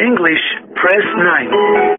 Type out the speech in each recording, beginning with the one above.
English, press 9.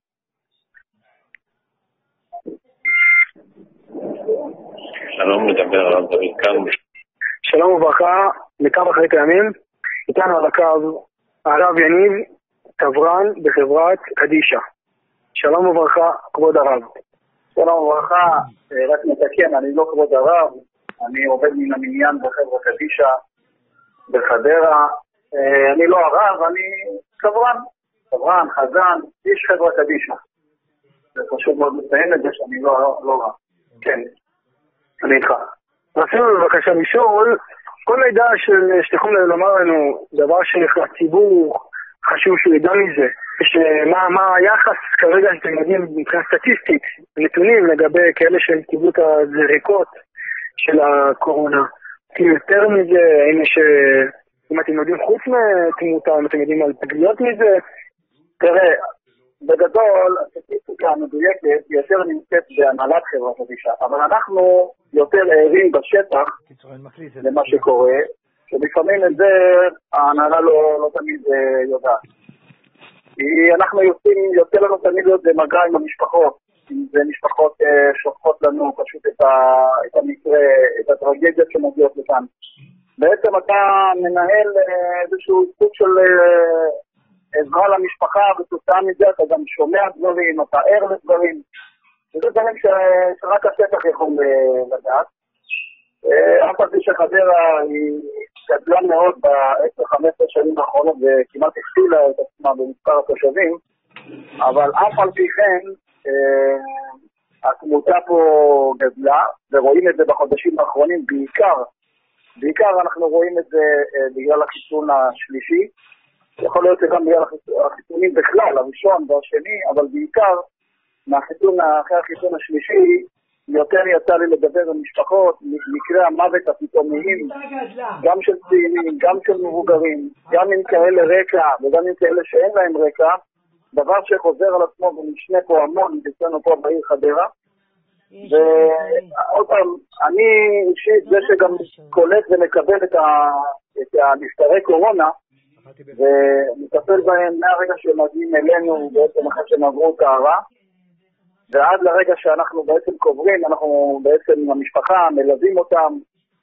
שלום, מדבר הרב דוד כאן. שלום וברכה, מכמה אחרית הימים, איתנו על הקו הרב יניב תברן בחברת קדישה. שלום וברכה, כבוד הרב. שלום וברכה, רק נתקן, אני לא כבוד הרב, אני עובד מן המניין בחברת קדישה בחדרה. אני לא הרב, אני תברן, חזן, איש חברת קדישה. זה חשוב מאוד לציין את זה שאני לא רב. כן, אני איתך. רצינו בבקשה לשאול, כל מידע שתכולים לומר לנו דבר שהציבור חשוב שהוא ידע מזה, מה היחס כרגע שאתם יודעים מבחינה סטטיסטית, נתונים לגבי כאלה שהם קיבלו את הזריקות של הקורונה, כי יותר מזה, אם אתם יודעים חוץ מתמותה, אם אתם יודעים על פגיעות מזה. תראה, בגדול, הסטטיסטיקה המדויקת יותר נמצאת בהנהלת חברת קדישה, אבל אנחנו יותר ערים בשטח למה שקורה, שלפעמים את זה ההנהלה לא תמיד יודעת. אנחנו יוצא לנו תמיד להיות במגע עם המשפחות, אם זה משפחות שופכות לנו פשוט את המקרה, את הטרגדיות שמגיעות לכאן. בעצם אתה מנהל איזשהו סוג של עזרה למשפחה, ותוצאה מזה אתה גם שומע דברים, אתה ער לדברים. וזה דברים שרק השטח יכול לדעת. אף על פי שחדרה היא גדלה מאוד ב-10-15 שנים האחרונות וכמעט הכפילה את עצמה במספר התושבים, אבל אף על פי כן התמותה פה גדלה, ורואים את זה בחודשים האחרונים בעיקר אנחנו רואים את זה בגלל החיסון השלישי, יכול להיות שגם בגלל החיסונים בכלל, הראשון והשני, אבל בעיקר אחרי החיסון השלישי, יותר יצא לי לדבר עם משפחות, מקרי המוות הפתאומיים, גם של צעירים, גם של מבוגרים, גם עם כאלה רקע וגם עם כאלה שאין להם רקע, דבר שחוזר על עצמו ומשנה פה המון, אצלנו פה בעיר חדרה. ועוד פעם, אני אישית זה שגם קולט ומקבל את הנפטרי קורונה, ומטפל בהם מהרגע שמגיעים אלינו בעצם אחרי שהם עברו טהרה, ועד לרגע שאנחנו בעצם קוברים, אנחנו בעצם המשפחה מלווים אותם,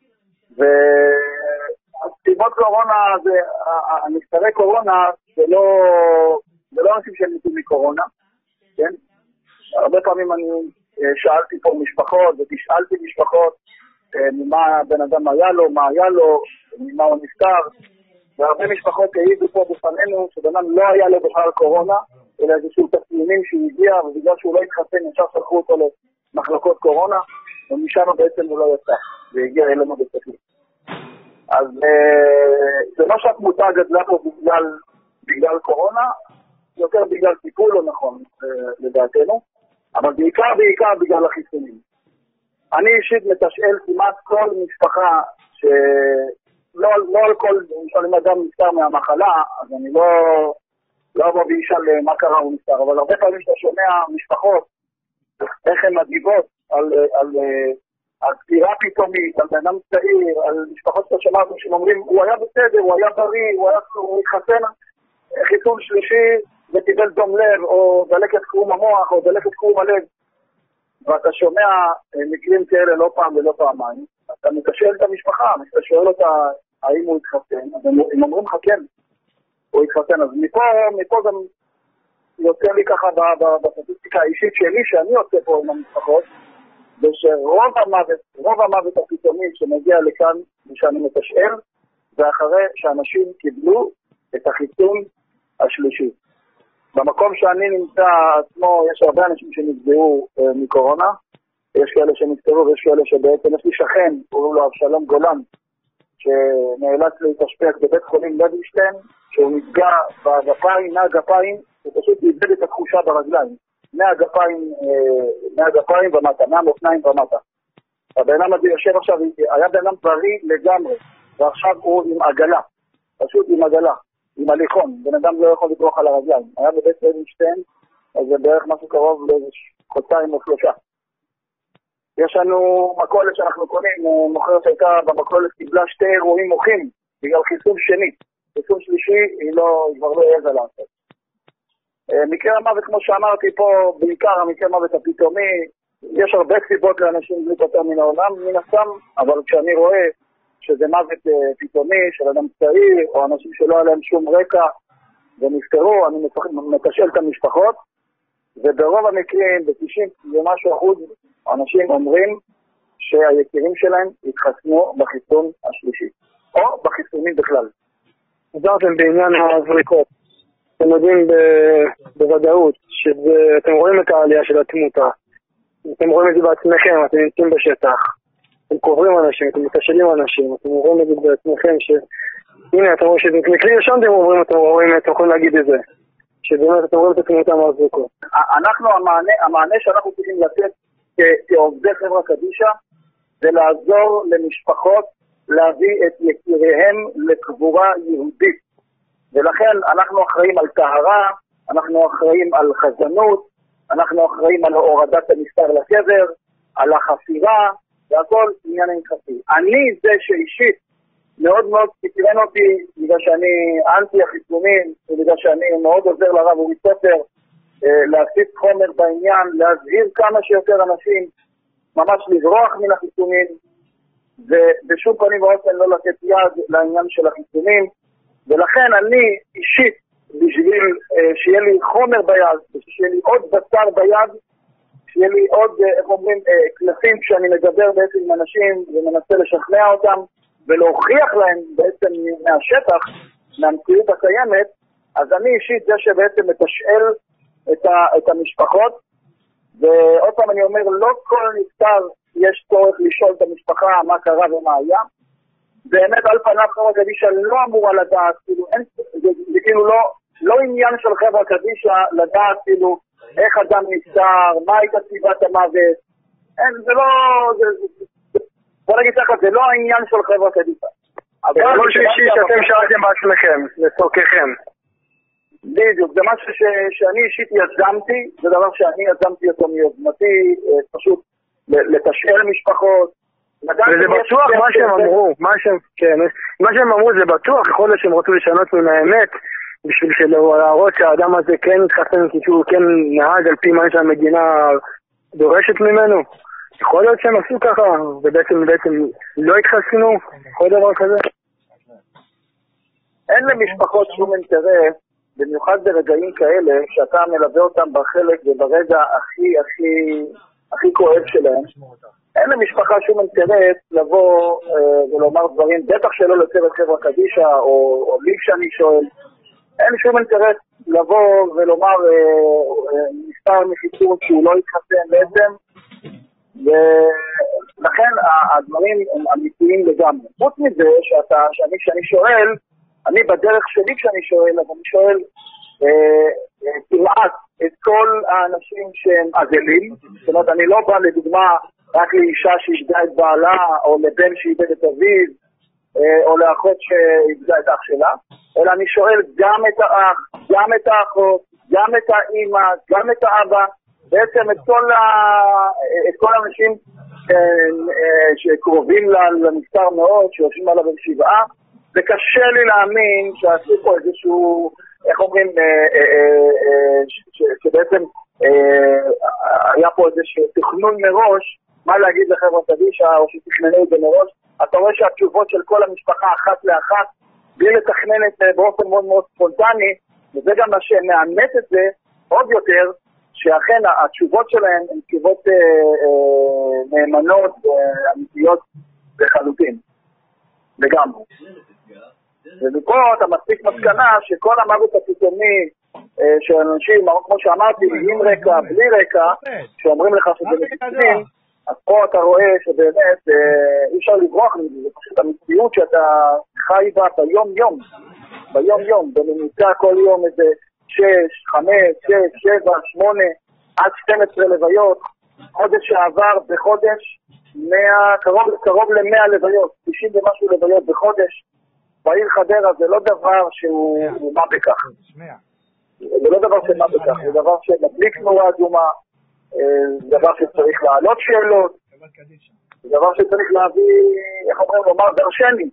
והסיבות קורונה, הנפטרי קורונה, זה לא אנשים שהם מתים מקורונה, כן? הרבה פעמים אני שאלתי פה משפחות, ותשאלתי משפחות, ממה בן אדם היה לו, ממה הוא נפטר, והרבה משפחות העידו פה בפנינו שבן אדם לא היה לו בכלל קורונה, אלא איזשהו תסמינים שהוא הגיע, ובגלל שהוא לא התחסן, ישר שלחו אותו למחלקות קורונה, ומשם בעצם הוא לא יצא, והגיע אלינו בספק. אז זה לא שהתמותה גדלה פה בגלל קורונה, יותר בגלל טיפול לא נכון, לדעתנו, אבל בעיקר בגלל החיסונים. אני אישית מתשאל כמעט כל משפחה לא על כל, למשל אם אדם נפטר מהמחלה, אז אני לא אבוא וישאל מה קרה הוא נפטר, אבל הרבה פעמים שאתה שומע משפחות, איך הן מגיבות על פטירה פתאומית, על בן אדם צעיר, על משפחות שאתה שומע שאומרים, הוא היה בסדר, הוא היה בריא, הוא התחסן, חיסון שלישי וקיבל דום לב, או דלקת קרום המוח, או דלקת קרום הלב, ואתה שומע מקרים כאלה לא פעם ולא פעמיים, אתה מתשאל את המשפחה, אתה שואל אותה האם הוא התחסן, אז הם אומרים לך כן, הוא התחסן. אז מפה גם יוצא לי ככה בסטטיסטיקה האישית שלי, שאני יוצא פה עם המשפחות, זה שרוב המוות הפתאומי שמגיע לכאן, ושאני מתשאל, זה אחרי שאנשים קיבלו את החיסון השלישי. במקום שאני נמצא עצמו, יש הרבה אנשים שנפגעו מקורונה, יש כאלה שנפטרו ויש כאלה שבעצם יש לי שכן, קוראים לו אבשלום גולן, שנאלץ להתאשפז בבית חולים לוינשטיין, שהוא נפגע מהגפיים, הוא פשוט איבד את התחושה ברגליים, מהגפיים ומטה, מהמאופניים ומטה. הבן אדם הזה יושב עכשיו, היה בן אדם בריא לגמרי, ועכשיו הוא עם עגלה, פשוט עם עגלה, עם הליכון, בן אדם לא יכול לדרוך על הרגליים. היה בבית לוינשטיין, אז זה בערך משהו קרוב לחודשיים או 3. יש לנו מכולת שאנחנו קונים, מוכרת שהייתה במכולת קיבלה 2 אירועים מוחים בגלל חיסון שני. חיסון שלישי היא כבר לא העזה לעשות. מקרה המוות, כמו שאמרתי פה, בעיקר המקרה המוות הפתאומי, יש הרבה סיבות לאנשים להיפטר מן העולם, מן הסתם, אבל כשאני רואה שזה מוות פתאומי של אדם צעיר, או אנשים שלא היה להם שום רקע ונפטרו, אני מתשאל את המשפחות, וברוב המקרים, ב-90 ומשהו אחוז, אנשים אומרים שהיקירים שלהם יתחסנו בחיסון השלישי, או בחיסונים בכלל. עזרתם בעניין הזריקות. אתם יודעים בוודאות שאתם רואים את העלייה של התמותה. אתם רואים את זה בעצמכם, אתם נמצאים בשטח. אתם קוברים אנשים, אתם מתשאלים אנשים, אתם רואים את זה בעצמכם הנה, אתם רואים שזה מכלי ראשון, אתם יכולים להגיד את זה. שבאמת אתם רואים את התמותה מהזריקות. אנחנו, המענה שאנחנו צריכים לתת כעובדי חברה קדישא, זה לעזור למשפחות להביא את יקיריהם לקבורה יהודית. ולכן אנחנו אחראים על טהרה, אנחנו אחראים על חזנות, אנחנו אחראים על הורדת המסתר לקבר, על החפירה, והכל עניין הלכתי. אני זה שאישית מאוד מאוד סיפרן אותי, בגלל שאני אנטי החיסונים, ובגלל שאני מאוד עוזר לרב אורי סופר, להפיץ חומר בעניין, להזהיר כמה שיותר אנשים, ממש לברוח מן החיסונים, ובשום פנים ואופן לא לתת יד לעניין של החיסונים, ולכן אני אישית, בשביל שיהיה לי חומר ביד, שיהיה לי עוד בשר ביד, שיהיה לי עוד, איך אומרים, קלפים כשאני מדבר בעצם עם אנשים ומנסה לשכנע אותם, ולהוכיח להם בעצם מהשטח, מהמציאות הקיימת, אז אני אישית זה שבעצם מתשאל את המשפחות, ועוד פעם אני אומר, לא כל נפטר יש צורך לשאול את המשפחה מה קרה ומה היה. באמת על פניו חברה קדישא לא אמורה לדעת, כאילו, זה כאילו לא עניין של חברה קדישא לדעת כאילו איך אדם נפטר, מה הייתה סיבת המוות, זה לא, בוא נגיד ככה, זה לא העניין של חברה קדישא. זה משהו אישי שאתם שאלתם בעצמכם, לצורככם. בדיוק, זה משהו שאני אישית יזמתי, זה דבר שאני יזמתי אותו מיוזמתי, פשוט לתשאל משפחות. וזה בטוח מה שהם אמרו, מה שהם אמרו זה בטוח, יכול להיות שהם רוצים לשנות מן האמת, בשביל להראות שהאדם הזה כן התחסן, כי הוא כן נהג על פי מה שהמדינה דורשת ממנו. יכול להיות שהם עשו ככה, ובעצם לא התחסנו, כל דבר כזה. אין למשפחות שום אינטרס, במיוחד ברגעים כאלה, שאתה מלווה אותם בחלק וברגע הכי כואב שלהם. אין למשפחה שום אינטרס לבוא ולומר דברים, בטח שלא לצוות חברה קדישא, או לי שאני שואל. אין שום אינטרס לבוא ולומר מספר מחיסון שהוא לא יתחסן בעצם, ולכן הדברים הם אמיתיים לגמרי. חוץ מזה שאני שואל, אני בדרך שלי כשאני שואל, אז אני שואל כמעט את כל האנשים שהם עגלים, זאת אומרת אני לא בא לדוגמה רק לאישה שאיבדה את בעלה, או לבן שאיבד את אביו, או לאחות שאיבדה את אח שלה, אלא אני שואל גם את האח, גם את האחות, גם את האמא, גם את האבא, בעצם את כל האנשים שקרובים לנפטר מאוד, שיושבים עליו בשבעה, וקשה לי להאמין שעשו פה איזשהו, איך אומרים, שבעצם היה פה איזשהו תכנון מראש, מה להגיד לחברה קדישא, או שתכננו את זה מראש. אתה רואה שהתשובות של כל המשפחה אחת לאחת, בלי לתכנן את זה באופן מאוד מאוד ספונטני, וזה גם מה שמאמת את זה עוד יותר, שאכן התשובות שלהם הן תשובות נאמנות ואמיתיות לחלוטין. לגמרי. ומפה אתה מספיק מסקנה שכל המוות הפתאומי של אנשים, כמו שאמרתי, עם רקע, בלי רקע, שאומרים לך שזה מפתחים, אז פה אתה רואה שבאמת אי אפשר לברוח מזה, זה פשוט המציאות שאתה חי בה ביום-יום, בממוצע כל יום איזה 6, 5, 6, 7, 8, עד 12 לוויות, חודש שעבר בחודש, קרוב ל-100 לוויות, 90 ומשהו לוויות בחודש, בעיר חדרה זה לא דבר שהוא מה בכך. זה לא דבר שמה בכך, זה דבר שמדליק נורה אדומה, זה דבר שצריך לעלות שאלות, זה דבר שצריך להביא, איך אומרים, לומר דרשני.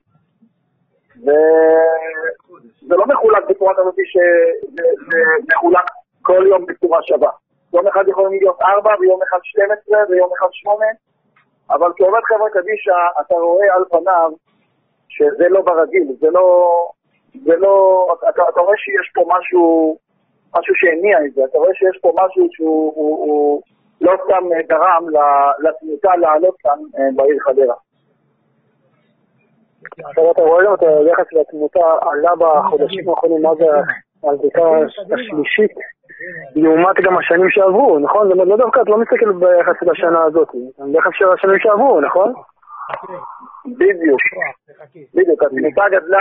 וזה לא מחולק בצורה כזאת שזה מחולק כל יום בצורה שווה. יום אחד יכולים להיות 4 ויום אחד 12 ויום אחד 8, אבל כעובד חברה קדישא אתה רואה על פניו שזה לא ברגיל, זה לא, אתה רואה שיש פה משהו שהניע את זה, אתה רואה שיש פה משהו שהוא לא סתם גרם לתמותה לעלות כאן בעיר חדרה. עכשיו אתה רואה גם את היחס לתמותה עלה בחודשים האחרונים, מה זה הבדיקה השלישית, לעומת גם השנים שעברו, נכון? לא דווקא, את לא מסתכל ביחס לשנה הזאת, ביחס של השנים שעברו, נכון? בדיוק, התמותה גדלה,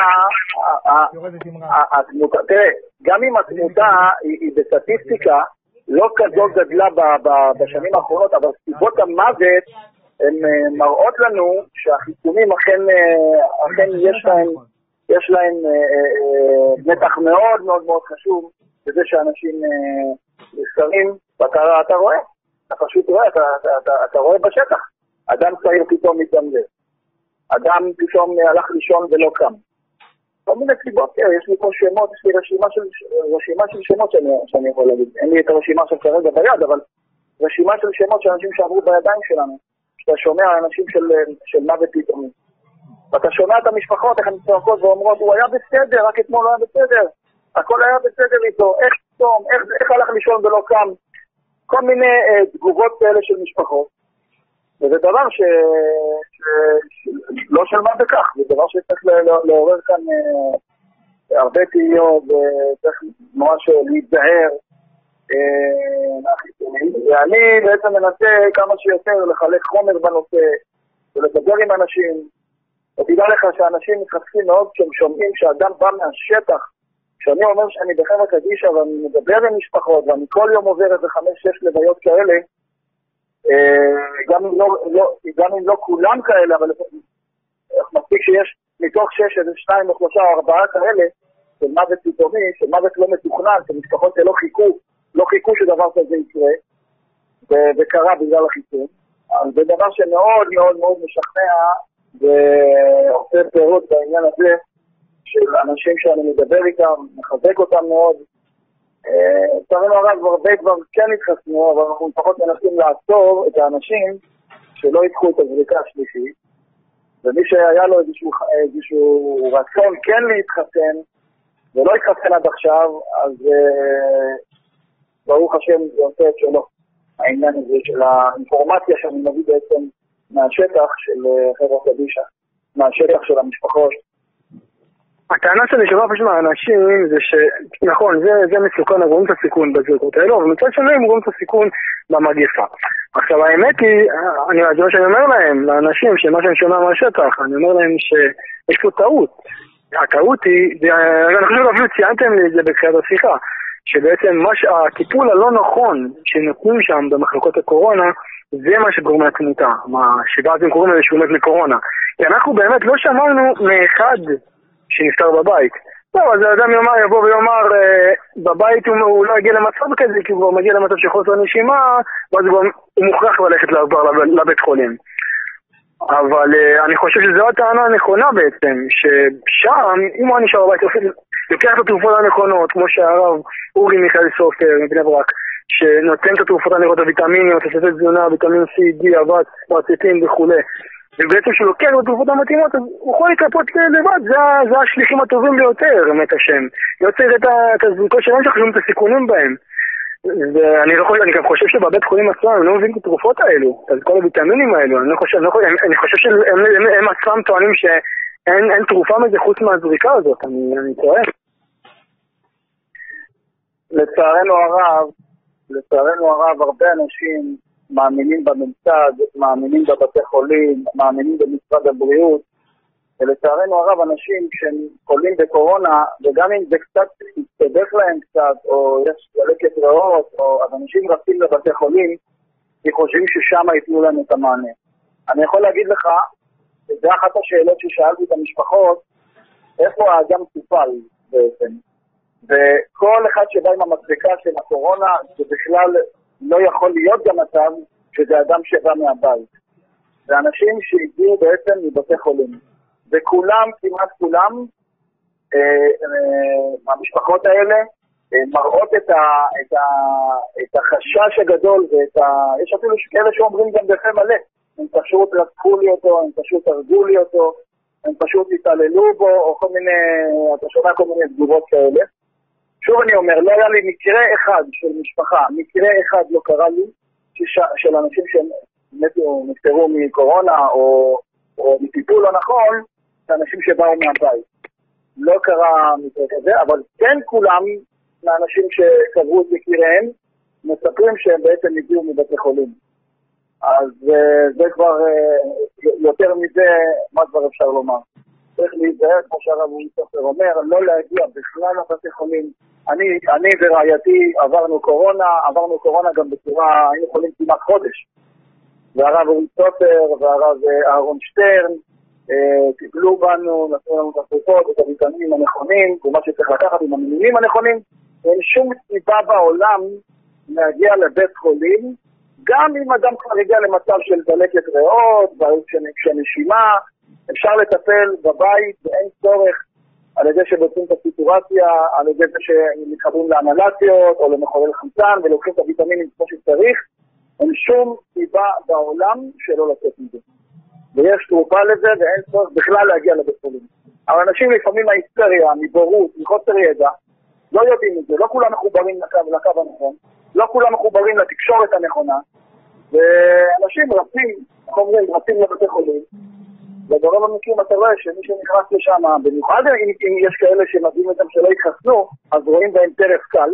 תראה, גם אם התמותה היא בסטטיסטיקה לא כזאת גדלה בשנים האחרונות, אבל סיבות המוות הן מראות לנו שהחיסונים אכן יש להם נתח מאוד מאוד מאוד חשוב בזה שאנשים נזכרים, ואתה רואה, אתה פשוט רואה, אתה רואה בשטח, אדם צעיר פתאום מתעמד, אדם פתאום הלך לישון ולא קם. כל מיני סיבות, יש לי פה שמות, יש לי רשימה של שמות שאני יכול להגיד. אין לי את הרשימה של כרגע ביד, אבל רשימה של שמות של אנשים שעברו בידיים שלנו. שאתה שומע אנשים של מוות פתאומי. ואתה שומע את המשפחות, איך הן צועקות ואומרות, הוא היה בסדר, רק אתמול לא היה בסדר. הכל היה בסדר איתו, איך פתאום, איך הלך לישון ולא קם. כל מיני תגובות כאלה של משפחות. וזה דבר לא של מה בכך, זה דבר שצריך לעורר כאן הרבה תהיות, וצריך ממש להיזהר. ואני בעצם מנסה כמה שיותר לחלק חומר בנושא, ולדבר עם אנשים, ותדע לך שאנשים מתחזקים מאוד כשהם שומעים שאדם בא מהשטח, כשאני אומר שאני בחברה קדישא ואני מדבר עם משפחות, ואני כל יום עובר איזה 5-6 לוויות כאלה, גם אם לא כולם כאלה, אבל מספיק שיש מתוך 6 איזה 2 או 3 או 4 כאלה של מוות פתאומי, של מוות לא מתוכנן, של משפחות שלא חיכו שדבר כזה יקרה, וקרה בגלל החיסון. אז זה דבר שמאוד מאוד מאוד משכנע ועושה פירות בעניין הזה של אנשים שאני מדבר איתם, מחזק אותם מאוד. לצערנו הרב הרבה כבר כן התחסנו, אבל אנחנו לפחות מנסים לעצור את האנשים שלא ייקחו את הזריקה השלישית, ומי שהיה לו איזשהו רצון כן להתחסן ולא התחסן עד עכשיו, אז ברוך השם זה עושה את שלו. העניין הזה של האינפורמציה שאני מביא בעצם מהשטח של חברה קדישא, מהשטח של המשפחות. הטענה שלי שרוב פשוט מהאנשים זה שנכון, זה מסוכן, הם רואים את הסיכון בזריקות האלו, אבל מצד שני הם רואים את הסיכון במגפה. עכשיו האמת היא, זה מה שאני אומר להם, לאנשים שמה שאני שומע מהשטח, אני אומר להם שיש פה טעות. הטעות היא, אני חושב אפילו ציינתם לי את זה בתחילת השיחה, שבעצם הטיפול הלא נכון שנותנים שם במחלקות הקורונה, זה מה שגורם לתמותה, שבעצם קוראים לזה שהוא מת מקורונה. כי אנחנו באמת לא שמענו מאחד שנפטר בבית. לא, אז האדם יבוא ויאמר, בבית הוא לא יגיע למצב כזה, כי הוא כבר מגיע למצב של חוסר נשימה, ואז הוא מוכרח ללכת לבית חולים. אבל אני חושב שזו הטענה הנכונה בעצם, ששם, אם הוא נשאר בבית, לוקח את התרופות הנכונות, כמו שהרב אורי מיכאל סופר מבני ברק, שנותן את התרופות הנכונות, הוויטמינים, תוספי תזונה, ויטמין C, D, אבץ, פרציטין וכו'. ובעצם שהוא לוקח את התרופות המתאימות, אז הוא יכול להתרפות לבד, זה השליחים הטובים ביותר, אמת השם. יוצר את הזריקות שלהם שחשובים את הסיכונים בהם. ואני גם חושב שבבית חולים עצמם הם לא מביאים את התרופות האלו, את כל הוויטמינים האלו. אני חושב שהם עצמם טוענים שאין תרופה מזה חוץ מהזריקה הזאת, אני טועה. לצערנו הרב, הרבה אנשים מאמינים בממסד, מאמינים בבתי חולים, מאמינים במשרד הבריאות, ולצערנו הרב אנשים שהם חולים בקורונה, וגם אם זה קצת יסתדך להם קצת, או יש דלקת ריאות, אז אנשים רצים לבתי חולים, כי חושבים ששם ייתנו להם את המענה. אני יכול להגיד לך, זה אחת השאלות ששאלתי את המשפחות, איפה האדם טופל בעצם? וכל אחד שבא עם המדבקה של הקורונה, זה בכלל לא יכול להיות גם מצב שזה אדם שבא מהבית. זה אנשים שהגיעו בעצם מבתי חולים. וכולם, כמעט כולם, מהמשפחות האלה, מראות את החשש הגדול, יש אפילו כאלה שאומרים גם בפה מלא, הם פשוט רצחו לי אותו, הם פשוט הרגו לי אותו, הם פשוט התעללו בו, או כל מיני, אתה שומע כל מיני תגובות כאלה. שוב אני אומר, לא היה לי מקרה אחד של משפחה, מקרה אחד לא קרה לי, של אנשים שנפטרו מקורונה או מטיפול לא נכון, אנשים שבאו מהבית. לא קרה מקרה כזה, אבל כן כולם מהאנשים שקברו את יקיריהם, מספרים שהם בעצם הגיעו מבתי חולים. אז זה כבר יותר מזה, מה כבר אפשר לומר. צריך להיזהר, כמו שהרב סופר אומר, לא להגיע בכלל לבתי חולים. אני ורעייתי עברנו קורונה גם בצורה, היינו חולים כמעט חודש. והרב סופר והרב אהרון שטרן, טיפלו בנו, נתנו לנו את התרופות, את הוויטמינים הנכונים, ומה שצריך לקחת עם המינים הנכונים. אין שום סיבה בעולם להגיע לבית חולים, גם אם אדם כבר הגיע למצב של דלקת ריאות, בעיות של נשימה, אפשר לטפל בבית, ואין צורך על ידי שבוצעים את הסיטורציה, על ידי זה שמתחברים לאנלציות או למחולל חמצן ולוקחים את הוויטמינים כמו שצריך. אין שום סיבה בעולם שלא לצאת מזה. ויש תרופה לזה ואין צורך בכלל להגיע לבית חולים. אבל אנשים לפעמים מההיסטריה, מבורות, מחוסר ידע, לא יודעים את זה, לא כולם מחוברים לקו הנכון, לא כולם מחוברים לתקשורת הנכונה, ואנשים רצים לבתי חולים, וברוב המקרים אתה רואה שמי שנכנס לשם, במיוחד אם יש כאלה שמביאים אותם שלא יתחסנו, אז רואים בהם טרף קל,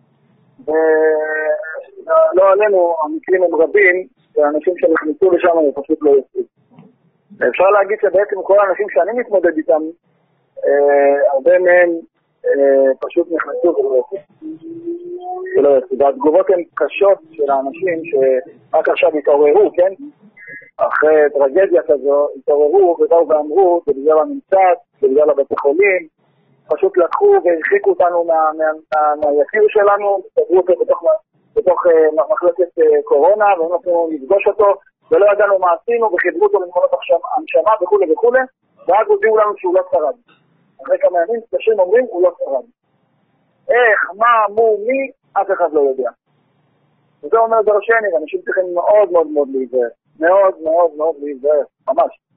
ולא עלינו, המקרים הם רבים, ואנשים שנכנסו לשם הם פשוט לא יוצאים. אפשר להגיד שבעצם כל האנשים שאני מתמודד איתם, הרבה מהם פשוט נכנסו ולא יוצאים. והתגובות הן קשות של האנשים שרק עכשיו התעוררו, כן? אחרי טרגדיה כזו, התעוררו ובאו ואמרו, זה בגלל הממצאת, זה בגלל הבתי חולים, פשוט לקחו והרחיקו אותנו מהיקיר שלנו, סגרו אותו בתוך מחלקת קורונה, והם נתנו לפגוש אותו, ולא ידענו מה עשינו, וחיברו אותו למכונות הנשמה וכו' וכו', ואז הודיעו לנו שהוא לא שרד. אחרי כמה ימים, קשים אומרים, הוא לא שרד. איך, מה, מי, אף אחד לא יודע. וזה אומר דרשני, ואנשים צריכים מאוד מאוד מאוד להיזהר. מאוד מאוד מאוד להיזהר, ממש.